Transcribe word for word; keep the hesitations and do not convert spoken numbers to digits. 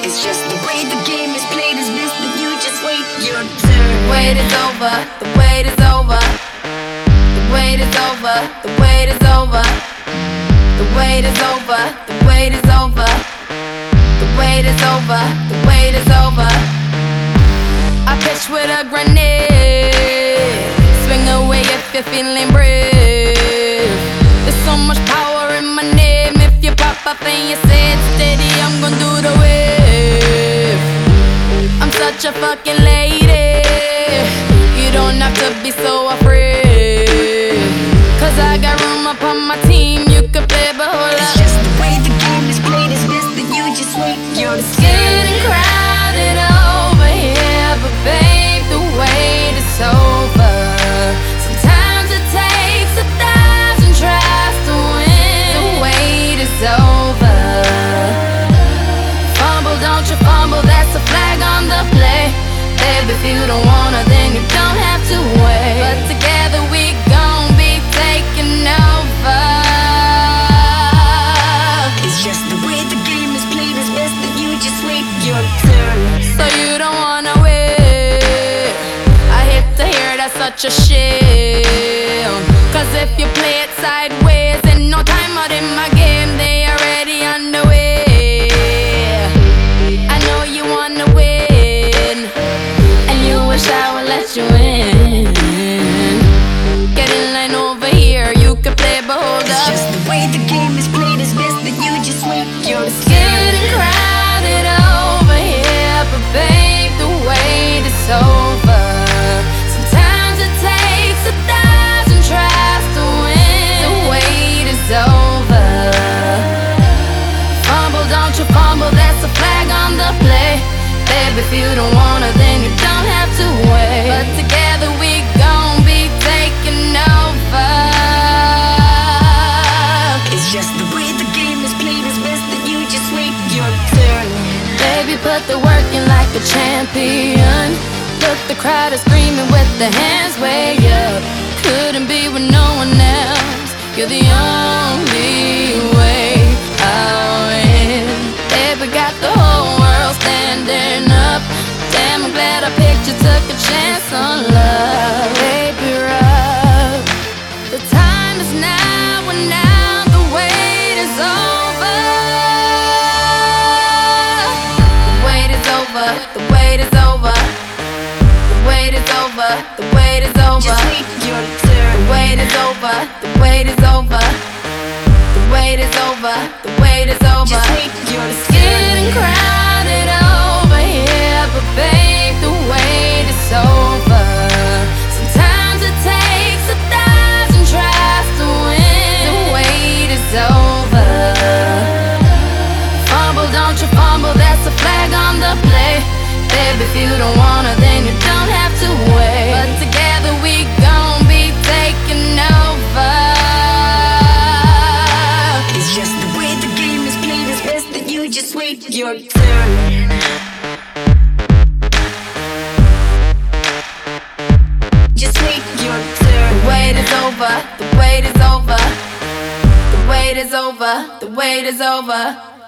It's just the way the game is played is best that you just wait your turn. The wait is over, the wait is over. The wait is over, the wait is over. The wait is over, the wait is over. The wait is over, the wait is over. I pitch with a grenade. Swing away if you're feeling brave. There's so much power in my name. If you pop up and you say it steady, I'm gon' do the wave. I'm such a fucking lady. You don't have to be so afraid, cause I got room upon my team. You can play, but hold up. It's just the way the game is played is best that you just wait your It's turn. getting crowded over here, but babe, the wait is over. Sometimes it takes a thousand tries to win. The wait is over. Fumble, don't you fumble, that's a flag on the play. Baby, if you don't wanna, then you don't have to wait. But together we gon' be taking over. It's just the way the game is played is best that you just wait your turn. So you don't wanna wait. I hate to hear that's such a shame, cause if you play it sideways, in no time out in my game, they already underway. I know you wanna win, and you wish I would let you in. Get in line over here, you can play, but hold It's up. just the way the game is played is best that you just wait your It's turn. getting crowded over here, but babe, the wait is over. Sometimes it takes a thousand tries to win. The wait is over. Fumble, don't you fumble, that's a flag on the play. Baby, if you don't wanna, then you don't have to wait. But together we gon' be taking over. It's just the way the game is played is best that you just wait your turn. Baby, put the work in like a champion. Look, the crowd is screaming with their hands way up. Couldn't be with no one else. You're the only way I'll win. Baby, got the whole world standing up. Damn, I'm glad I picked you, took a chance on love. Baby, rough. The time is now, and now the wait is over. The wait is over, the wait is over. The wait is over, the wait is over. Just wait your turn. The wait is over, the wait is over. The wait is over, the wait is over. Just wait your It's getting turn. crowded over here, but babe, the wait is over. Sometimes it takes a thousand tries to win. The wait is over. Fumble, don't you fumble, that's a flag on the play. Baby, if you don't wanna, then you don't have to wait. But together we gon' be taking over. It's just the way the game is played is best that you just wait your turn. Just wait your turn. The wait is over, the wait is over. The wait is over, the wait is over.